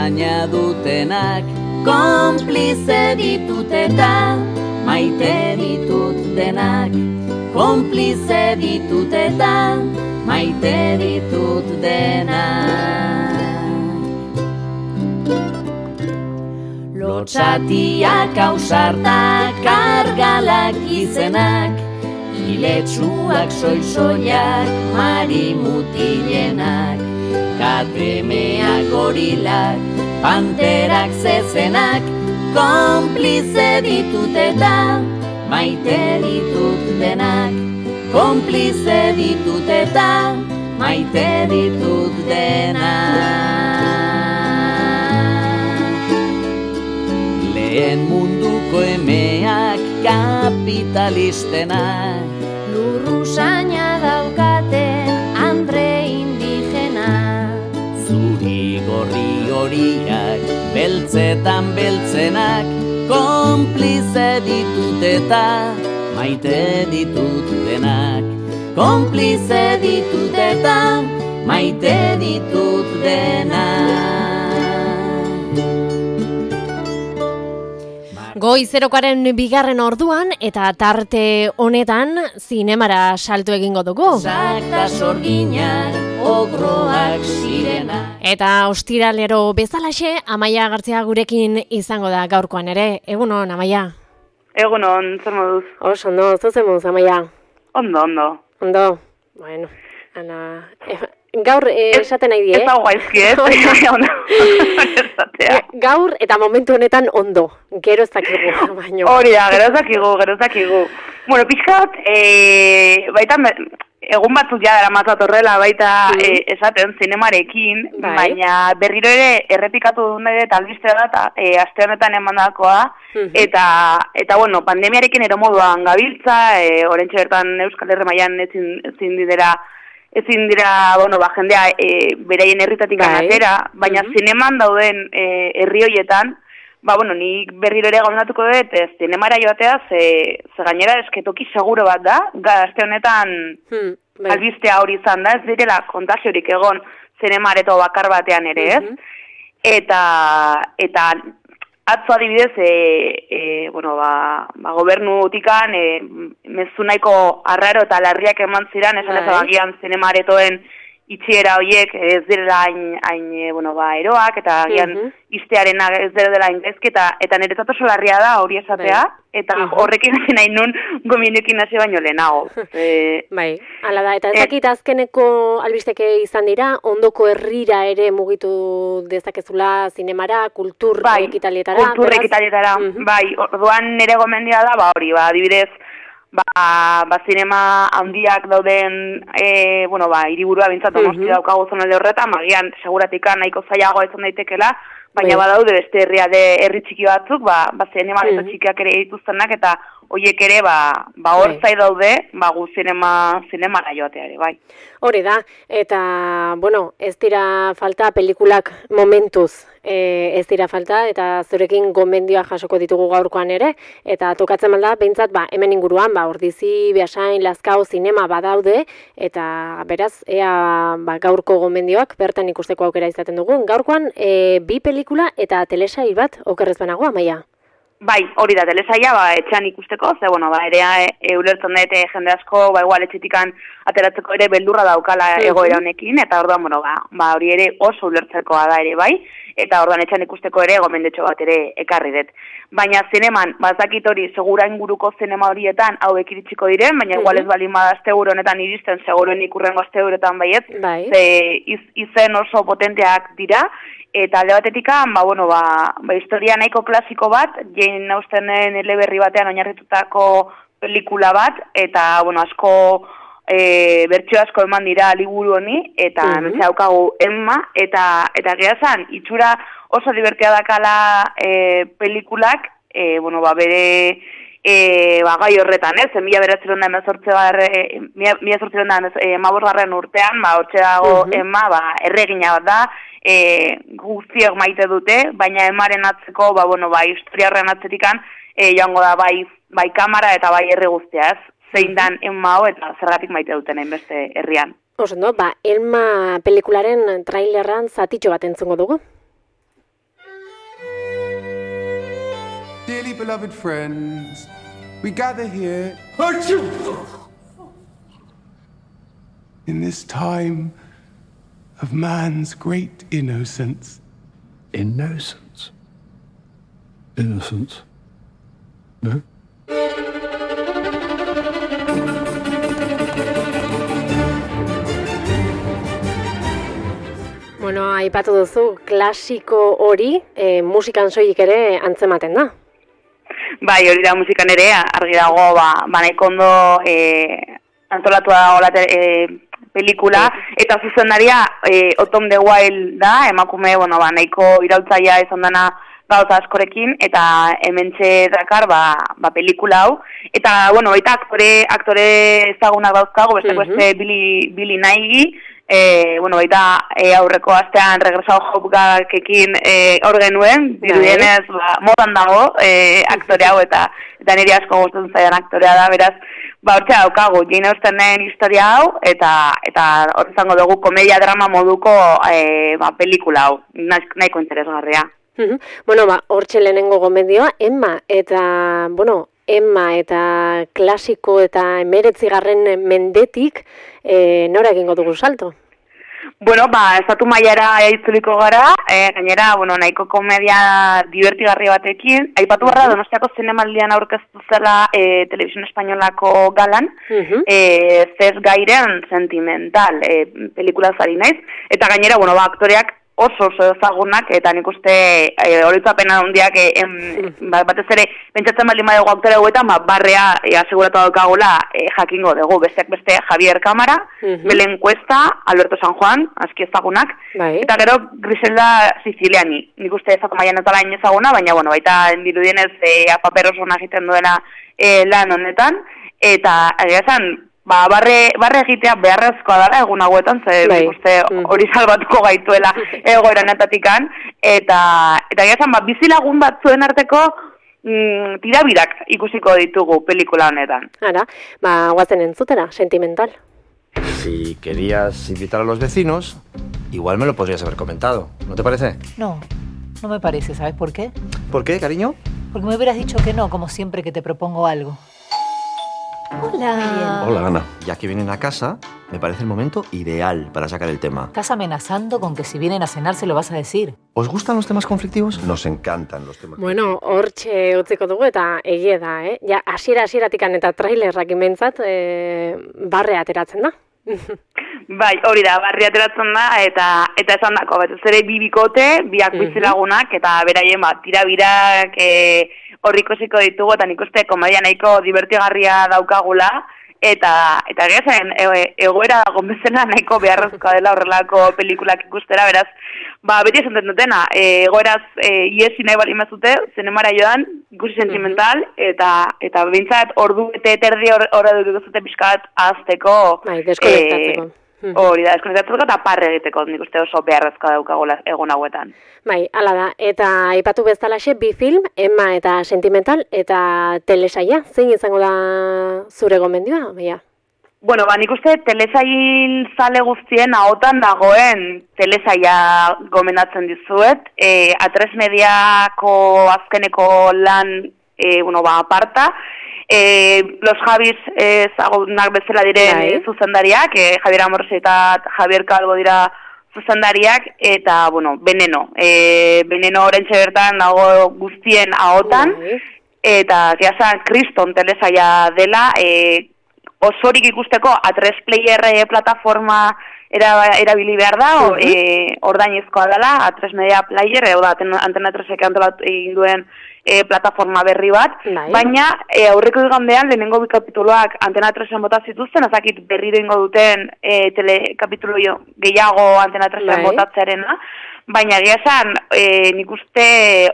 baina dutenak, konplize ditut eta maite ditut denak, konplize ditut eta maite ditut denak. Lotxatiak ausartak argalak izenak, iletsuak soisoiak marimutilenak, katemeak gorilak, panterak zezenak, konplize ditut eta maite ditut denak, konplize ditut eta maite ditut denak. Lehen munduko emeak kapitalistenak, lurrusaina daukaten andre indigena, zuri gorri horiak beltzetan beltzenak, konplize ditut eta maite ditut denak, konplize ditut eta maite ditut denak. Goi zerokoaren bigarren orduan eta tarte honetan zinemara salto egingo dugu. Sakta sorginak, ogroak sirena. Eta ostiralero bezalaxe, Amaia Gartzia gurekin izango da gaurkoan ere. Egunon, Amaia. Egunon, zer moduz? Oso, ondo, zuzemuz, Amaia. Ondo. Ondo, bueno, ana... Gaur esaten nahi die, Ez hau gaizki, Gaur eta momentu honetan ondo, gero ez dakigu, baino. Hori da, gero ez dakigu. Bueno, pixkat, baita egun batzuk ja dara matzat horrela, baita esaten zinemarekin, baina berriro ere errepikatu dut nire eta albiste data, aste honetan emandakoa, eta bueno, pandemiarekin ero moduan gabiltza, orentxe bertan Euskal Herri mailan ezin dira, bueno, jendea beraien herritatik atera, baina zineman dauden herri hoietan, bueno, nik berriro ere gaunatuko dut, zinemara joatea, ze gainera esketoki seguro bat da, aste honetan albistea hori izan da, ez direla kontagiorik egon zinemareto bakar batean ere, ez? Eta atzo adibidez, gobernutikan mezu nahiko arraro eta larriak eman ziren, esan ez agian zinemaretoen itxiera horiek ez direla hain eroak, eta agian iztearen ez dela ingezki, eta niretzat oso larria da hori esatea, eta horrekin hasi nahi nun gominekin hasi baino lehenago. Bai, hala da, eta ez dakit azkeneko albisteke izan dira, ondoko herrira ere mugitu dezakezula zinemara, kultur ekitalietara. Kultur ekitalietara, bai, orduan nire gomendia da, hori, adibidez, zinema handiak dauden, hiriburua bintzat Donosti daukagu zonalde horretan, magian seguratika nahiko zailagoa izan daitekela, baina badaude beste herri txiki batzuk, zinemareto txikiak ere dituztenak, eta horiek ere, hor zai daude, gu zinemara joatea ere, bai. Hori da, eta, ez dira falta pelikulak momentuz, ez dira falta, eta zurekin gomendioa jasoko ditugu gaurkoan ere, eta tokatzen malda, behintzat, hemen inguruan, Ordizi, Beasain, Lazkao, zinema badaude, eta beraz, ea gaurko gomendioak bertan ikusteko aukera izaten dugun. Gaurkoan, bi pelikula eta telesail bat okerrez banago, Amaia? Bai, hori da, telesaila, etxean ikusteko, ze, ere ulertzen dut jende asko, igual etxetikan ateratzeko ere beldurra daukala egoera honekin, eta orduan, hori ere oso ulertzekoa da ere, bai, eta orduan etxean ikusteko ere gomendetxo bat ere ekarri dut. Baina zineman, bazakit hori, segura inguruko zinema horietan hauek iritsiko diren, baina igual ez balin bada astegur honetan iristen, seguren ikurrengo asteguretan baiet, ze izen oso potenteak dira, eta alde batetikan, historia nahiko klasiko bat, Jane Austenen eleberri batean oinarritutako pelikula bat, eta, asko, bertxio asko eman dira liburu honi, eta daukagu Emma, eta gehiazan, itxura oso divertia dakala pelikulak, bere gai horretan, ez? 1918 urtean, hortxe dago Emma, erregina bat da, guztiok maite dute, baina Emmaren atzeko, historia horren atzetikan, joango da bai kamara eta bai herri guztia, ez? Zein dan Emma hau eta zergatik maite duten beste herrian. Oso, Emma pelikularen trailerran zatitxo bat entzungo dugu? beloved friends, we gather here in this time of man's great innocence. Innocence? Innocence? No? Bueno, aipatu duzu, klasiko hori musikan soilik ere antzematen da. Bai, hori da musikan ere, argi dago, nahiko ondo antolatu da pelikula, eta zuzendaria Autumn the Wild da, emakume, nahiko iraultzaia izan dana gauza askorekin, eta hementxe dakar, pelikula hau. Eta, baita aktore ezagunak dauzkago, beste Billy Nighy, baita aurreko astean Regresado Hopgakekin hor genuen, dirudienez modan dago aktore hau, eta niri asko gustatzen zaidan aktorea da, beraz, hortxe daukagu, Jane Austenen historia hau, eta hor izango dugu komedia drama moduko pelikula hau, nahiko interesgarria. Bueno, hortxe lehenengo gomendioa, Emma eta klasiko eta 19. mendetik nora egingo dugu salto? Bueno, estatu mailara itzuliko gara, gainera, nahiko komedia divertigarri batekin. Aipatu barra, Donostiako zinemaldian aurkeztu zela Televisión Espainolako galan, Zez Gairen Sentimental pelikula zari naiz, eta gainera, aktoreak oso ezagunak, eta nik uste horitzapena handiak batez ere, pentsatzen baldin badugu aktore hauetan, barrea aseguratu daukagula jakingo dugu, besteak beste Javier Cámara, Belen Cuesta, Alberto San Juan, aski ezagunak, eta gero Griselda Siciliani, nik uste ezatu maian eta lain ezaguna, baina baita dirudienez paper oso egiten duela lan honetan, eta esan, barre egitea beharrezkoa dara egun hauetan, ze uste hori salbatuko gaituela egoeranetatikan, eta gazan, bizilagun batzuen arteko tirabirak ikusiko ditugu pelikula honetan. Ara, guazen entzutera, Sentimental. Si querías invitar a los vecinos, igual me lo podrías haber comentado, ¿no te parece? No me parece, ¿sabes por qué? ¿Por qué, cariño? Porque me hubieras dicho que no, como siempre que te propongo algo. Hola. Hola, Ana. Ya que vienen a casa, me parece el momento ideal para sacar el tema. ¿Estás amenazando con que si vienen a cenar se lo vas a decir? ¿Os gustan los temas conflictivos? Nos encantan los temas. Bueno, hortxe utziko dugu eta egie da, Ja, hasiera-hasieratik eta trailerrak imentzat barre ateratzen da. Bai, hori da, barri ateratzen da, eta esan dako, betez ere bibikote, biak bizilagunak, eta beraien tirabirak horrikosiko ditugu, eta nik uste komedia nahiko divertigarria daukagula, eta gezen, egoera dagoen bezala nahiko beharrezkoa dela horrelako pelikulak ikustera, beraz, beti esan dutena, egoeraz iesi nahi bali mazute, zinemara joan, ikusi Sentimental, eta bintzat ordu eta terdi horra dut zute pixkat azteko. Deskonektatzeko. Hori da, deskonektatzeko eta parre egiteko, nik uste oso beharrezkoa daukagula egon hauetan. Hala da, eta aipatu bezalaxe, bi film, Emma eta Sentimental, eta telesaia, zein izango da zure gomendioa, baina? Bueno, nik uste telesail zale guztien ahotan dagoen telesaia gomendatzen dizuet. A3 Mediako azkeneko lan, aparta. Los Javis ezagunak bezala diren zuzendariak, Javier Amorse eta Javier Calvo dira zuzendariak, eta, Veneno. Veneno orentxe bertan dago guztien ahotan, eta geazan Kriston telesaia dela, osorik ikusteko A3 Player plataforma erabili behar da, ordainezkoa dela, A3 Media Player, Antena 3ek antolatu egin duen plataforma berri bat, baina aurreko igandean lehenengo bi kapituloak Antena 3en bota zituzten, ezakit berriro ingo duten telekapitulo gehiago Antena 3en botatzearena, baina egia esan nik uste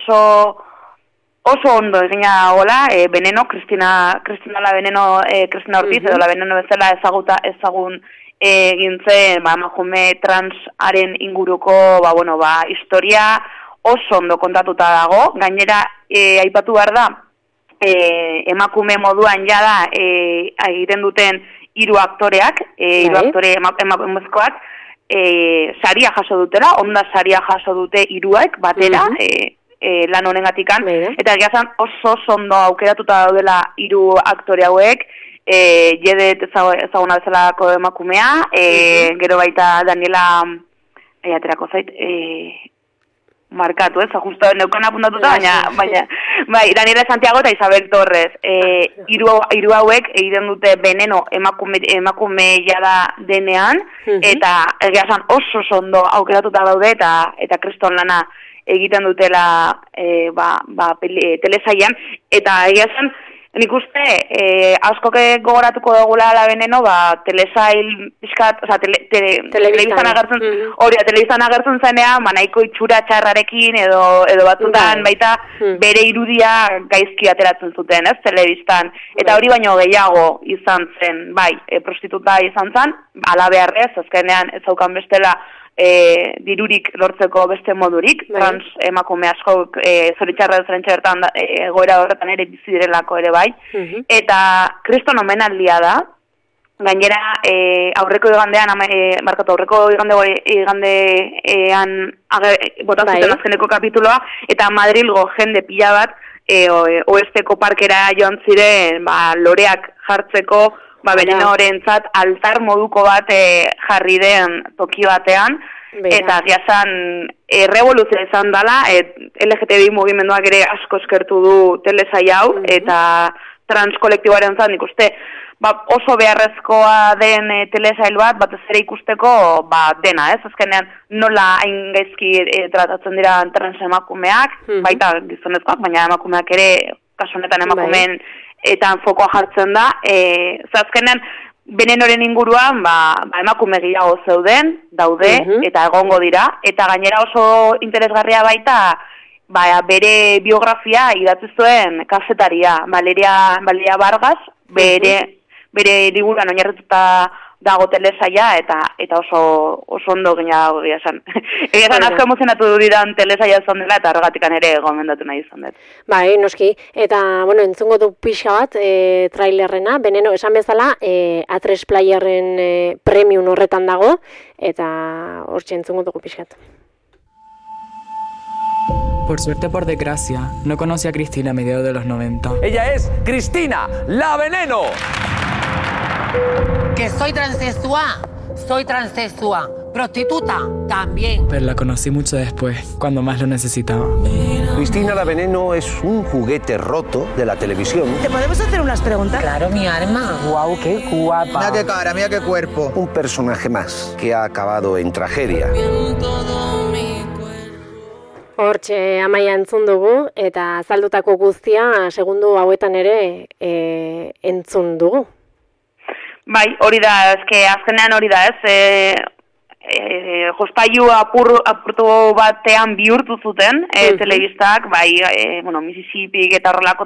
oso ondo egina gola, Veneno, Cristina Ortiz, edo la Veneno bezala ezagun gintzen, emakume transaren inguruko, historia oso ondo kontatuta dago, gainera aipatu behar da, emakume moduan jada egiten duten hiru aktoreak, hiru aktore emakumezkoak, saria jaso dutela, onda saria jaso dute hiruak batera, lan honengatikan, eta egia oso ondo aukeratuta daudela 3 aktore hauek, Jedet ezaguna bezalako emakumea, gero baita Daniela, aterako zait, markatu, justo neukan apuntatuta, baina Daniela Santiago eta Isabel Torres. Hiru hauek egiten dute Veneno emakume jada denean, eta egia esan oso ondo aukeratuta daude, eta kriston lana egiten dutela telesailan, eta egia esan, nik uste, askoke gogoratuko dugula la Veneno, telesail pixkat, telebiztan agertzen, telebiztan agertzen zenean, nahiko itxura txarrarekin, edo batzutan baita bere irudia gaizki ateratzen zuten, ez, telebiztan. Eta hori baino gehiago izan zen, prostituta izan zen, ala beharrez, azkenean ez zaukan bestela, dirurik lortzeko beste modurik, trans emakume askok zoritxarra bertan goera horretan ere bizi direlako ere bai, eta kriston omenaldia da, gainera aurreko igandean botazuten azkeneko kapituloa, eta Madrilgo jende pila bat oesteko parkera joan ziren loreak jartzeko, Venenorentzat altar moduko bat jarri den toki batean, eta jazan revoluzioa izan dela, LGTBI mugimenduak ere asko eskertu du telesai hau, eta trans kolektiboaren zat, nik uste, oso beharrezkoa den telesail bat, batez ere ikusteko dena, ez? Azkenean nola hain gaizki tratatzen dira trans emakumeak, baita gizonezkoak, baina emakumeak ere, kasu honetan emakumeen eta fokoa jartzen da, azkenean Venenoren inguruan emakume gehiago daude, eta egongo dira, eta gainera oso interesgarria baita bere biografia idatzi zuen kazetaria, Valeria Vargas, bere liburuan oinarrituta dago telesaia, eta oso ondo gehiago egia esan. Egia esan asko emozionatu didan telesaia izan dela, eta horregatikan ere gomendatu nahi izan dut. Noski. Eta, entzungo du pixa bat, trailerrena, Veneno, esan bezala, A3 Playerren premium horretan dago, eta hortxe entzungo dugu pixat. Por suerte, por desgracia, no conocí a Cristina a mediados de los 90. Ella es Cristina, la Veneno. Que soy transexual, prostituta también. Pero la conocí mucho después, cuando más lo necesitaba. Cristina la Veneno es un juguete roto de la televisión. ¿Te podemos hacer unas preguntas? Claro, mi arma. Guau, qué guapa. Mira qué cara, mira qué cuerpo. Un personaje más que ha acabado en tragedia. Hortxe Amaia entzun dugu, eta azaldutako guztia segundu hauetan ere entzun dugu. Bai, hori da, azkenean hori da, ez, jospailu apurtu batean bihurtu zuten, telebistak, Mississippi eta horrelako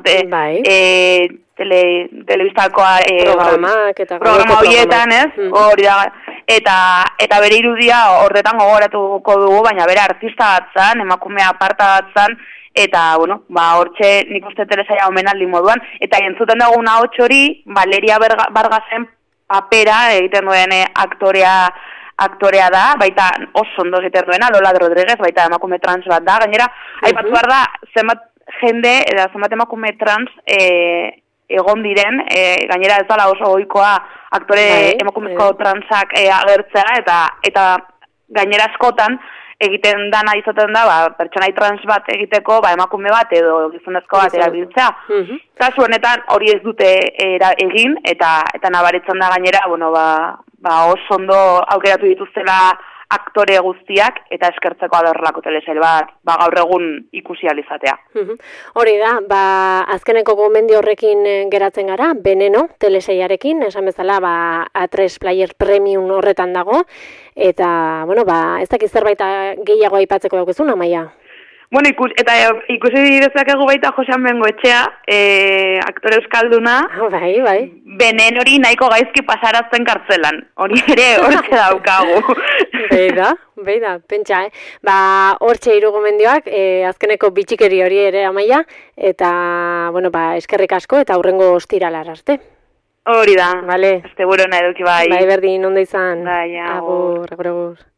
telebistakoa programa horietan, ez, hori da, eta bere irudia horretan gogoratuko dugu, baina bere artista bat zan, emakume aparta bat zan, eta, hortxe nik uste telesaia omenaldi moduan, eta entzuten duguna ahots hori, Valeria Vargasen papera egiten duen aktorea da, baita oso ondo egiten duena, Lola Rodríguez, baita emakume trans bat da, gainera, aipatu behar da, zenbat jende, eta zenbat emakume trans egon diren, gainera ez dela oso ohikoa aktore emakumezko transak agertzea, eta gainera askotan, egiten dana izaten da, pertsonai trans bat egiteko, emakume bat edo gizonezko bat erabiltzea. Kasu honetan hori ez dute egin, eta nabaritzen da gainera, oso ondo aukeratu dituztela aktore guztiak, eta eskertzeko adorrelako telesail bat, gaur egun ikusi alizatea. Hori da, azkeneko gomendio horrekin geratzen gara, Veneno telesailarekin, esan bezala, A3 Player Premium horretan dago, eta, ez dakiz zerbait gehiago aipatzeko daukezun, Amaia? Eta ikusi dezakegu baita Josean Bengoetxea, aktore euskalduna, Venenori nahiko gaizki pasarazten kartzelan. Hori ere hortxe daukagu. Beida, pentsa, hortxe hiru gomendioak, azkeneko bitxikeri hori ere, Amaia, eta, eskerrik asko, eta hurrengo ostiralar arte. Hori da, este burona eduki bai. Bai, berdin, ondo izan. Bai, agur. Agur.